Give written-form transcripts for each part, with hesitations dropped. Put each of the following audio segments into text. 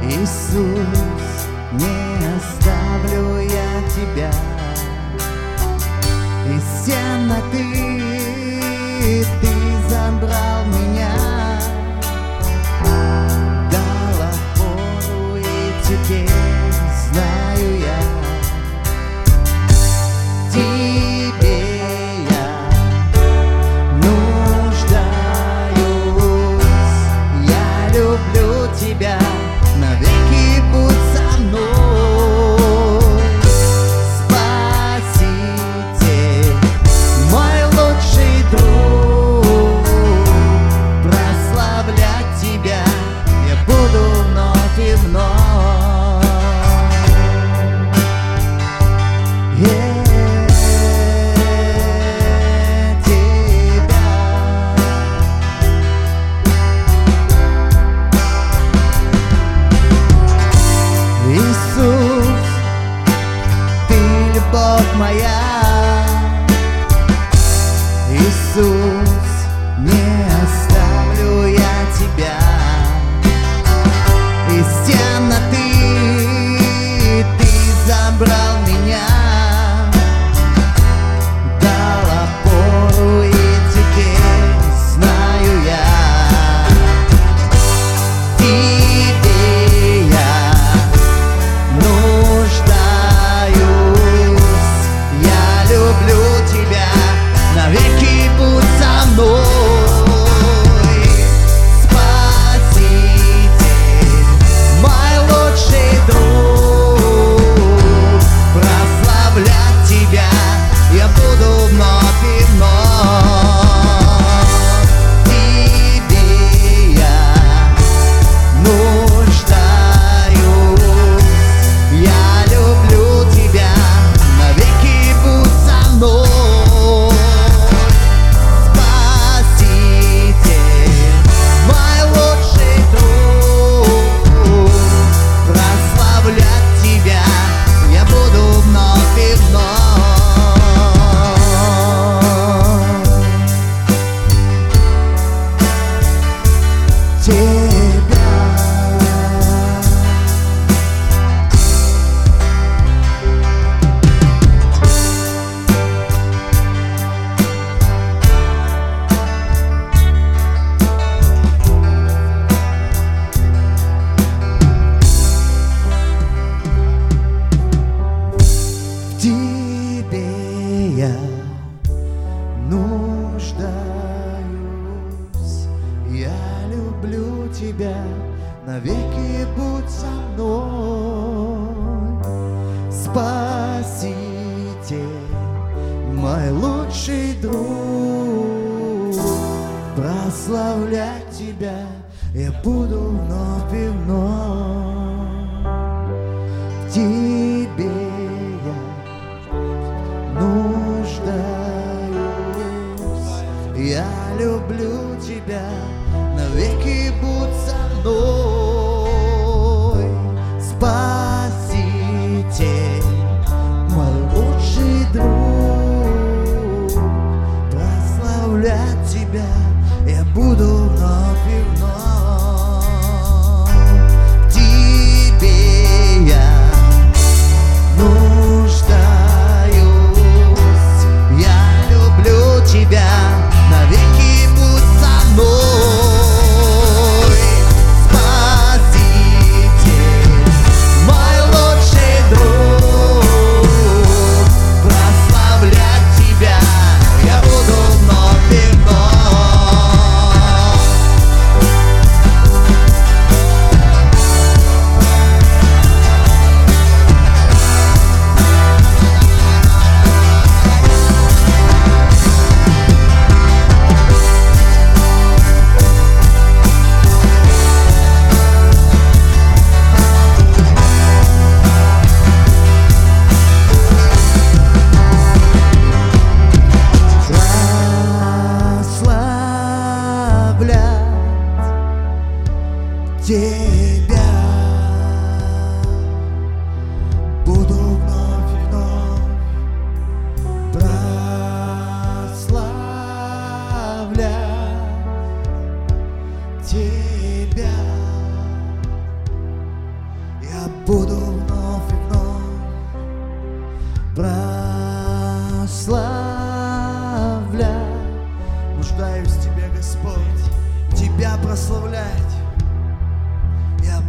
Иисус, не оставлю я тебя. Из темноты ты забрал меня, дал опору, и теперь знаю я, тебе я нуждаюсь. Я люблю тебя, навеки будь со мной. Спаситель, мой лучший друг, прославлять тебя я буду вновь и вновь. Иисус, ты любовь моя. Иисус, не оставлю я тебя. Из темноты ты забрал меня, дал опору, и теперь знаю я, тебе я нуждаюсь. Я люблю тебя, навеки будь со мной. Спаситель, мой лучший друг, прославлять тебя я буду вновь и вновь. Тебе я нуждаюсь. Я люблю тебя, навеки будь со мной. Спаситель, мой лучший друг, прославлять тебя я буду вновь и вновь. Тебе я нуждаюсь. Я люблю тебя, навеки будь со мной. Спаситель, мой лучший друг, прославлять тебя я буду вновь и вновь. Тебе нуждаюсь. Я люблю тебя, навеки будь со мной. Спаситель, мой лучший друг, прославлять тебя я буду вновь и вновь. Тебе я нуждаюсь. Я люблю тебя, навеки будь со мной. Спаситель, мой лучший друг, прославлять тебя я буду вновь и вновь. Тебя буду вновь и вновь прославлять тебя.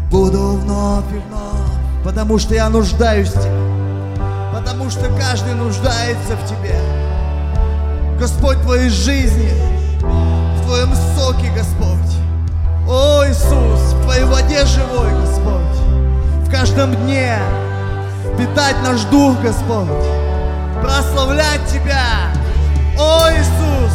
буду вновь и вновь, потому что я нуждаюсь в Тебе, потому что каждый нуждается в Тебе. Господь, в Твоей жизни, в Твоем соке, Господь. О, Иисус, в Твоей воде живой, Господь. В каждом дне питать наш дух, Господь. Прославлять Тебя, о, Иисус.